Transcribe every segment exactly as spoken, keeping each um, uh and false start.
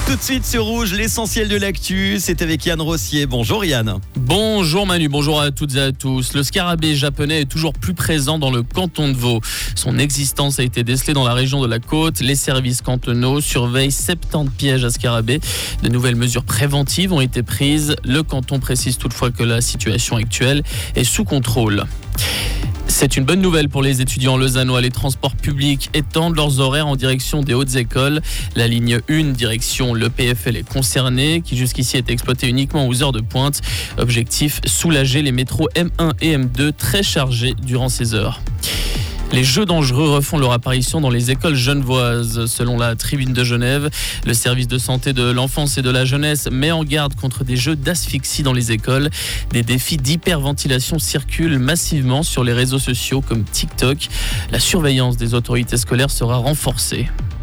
Tout de suite sur Rouge, l'essentiel de l'actu, c'est avec Yann Rossier. Bonjour Yann. Bonjour Manu, bonjour à toutes et à tous. Le scarabée japonais est toujours plus présent dans le canton de Vaud. Son existence a été décelée dans la région de la Côte. Les services cantonaux surveillent soixante-dix pièges à scarabée. De nouvelles mesures préventives ont été prises. Le canton précise toutefois que la situation actuelle est sous contrôle. C'est une bonne nouvelle pour les étudiants lausannois. Les transports publics étendent leurs horaires en direction des hautes écoles. La ligne un, direction l'E P F L, est concernée, qui jusqu'ici était exploitée uniquement aux heures de pointe. Objectif, soulager les métros M un et M deux très chargés durant ces heures. Les jeux dangereux refont leur apparition dans les écoles genevoises. Selon la Tribune de Genève, le service de santé de l'enfance et de la jeunesse met en garde contre des jeux d'asphyxie dans les écoles. Des défis d'hyperventilation circulent massivement sur les réseaux sociaux comme TikTok. La surveillance des autorités scolaires sera renforcée.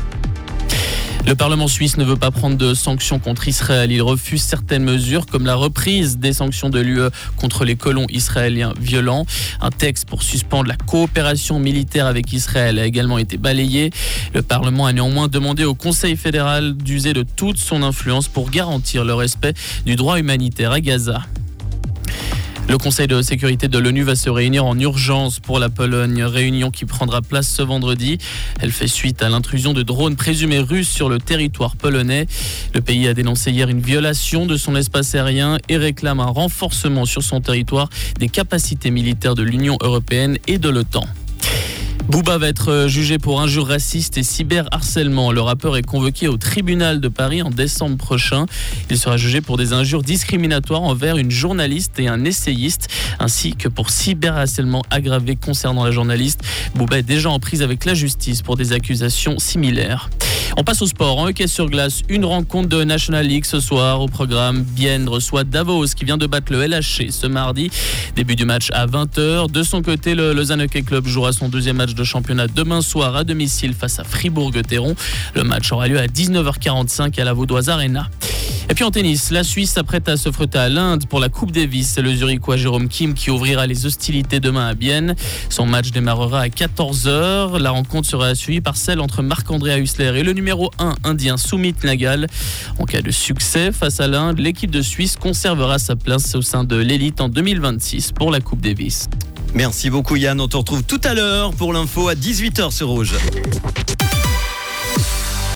Le Parlement suisse ne veut pas prendre de sanctions contre Israël. Il refuse certaines mesures comme la reprise des sanctions de l'U E contre les colons israéliens violents. Un texte pour suspendre la coopération militaire avec Israël a également été balayé. Le Parlement a néanmoins demandé au Conseil fédéral d'user de toute son influence pour garantir le respect du droit humanitaire à Gaza. Le Conseil de sécurité de l'ONU va se réunir en urgence pour la Pologne, réunion qui prendra place ce vendredi. Elle fait suite à l'intrusion de drones présumés russes sur le territoire polonais. Le pays a dénoncé hier une violation de son espace aérien et réclame un renforcement sur son territoire des capacités militaires de l'Union européenne et de l'OTAN. Booba va être jugé pour injures racistes et cyberharcèlement. Le rappeur est convoqué au tribunal de Paris en décembre prochain. Il sera jugé pour des injures discriminatoires envers une journaliste et un essayiste, ainsi que pour cyberharcèlement aggravé concernant la journaliste. Booba est déjà en prise avec la justice pour des accusations similaires. On passe au sport. En hockey sur glace, une rencontre de National League ce soir au programme. Bienne reçoit Davos qui vient de battre le L H C ce mardi. Début du match à vingt heures. De son côté, le Lausanne Hockey Club jouera son deuxième match de championnat demain soir à domicile face à Fribourg-Gotteron. Le match aura lieu à dix-neuf heures quarante-cinq à la Vaudoise Arena. Et puis en tennis, la Suisse s'apprête à se frotter à l'Inde pour la Coupe Davis. C'est le Zurichois Jérôme Kim qui ouvrira les hostilités demain à Bienne. Son match démarrera à quatorze heures. La rencontre sera suivie par celle entre Marc-André Hussler et le numéro un indien Sumit Nagal. En cas de succès face à l'Inde, l'équipe de Suisse conservera sa place au sein de l'élite en deux mille vingt-six pour la Coupe Davis. Merci beaucoup Yann, on te retrouve tout à l'heure pour l'info à dix-huit heures sur Rouge.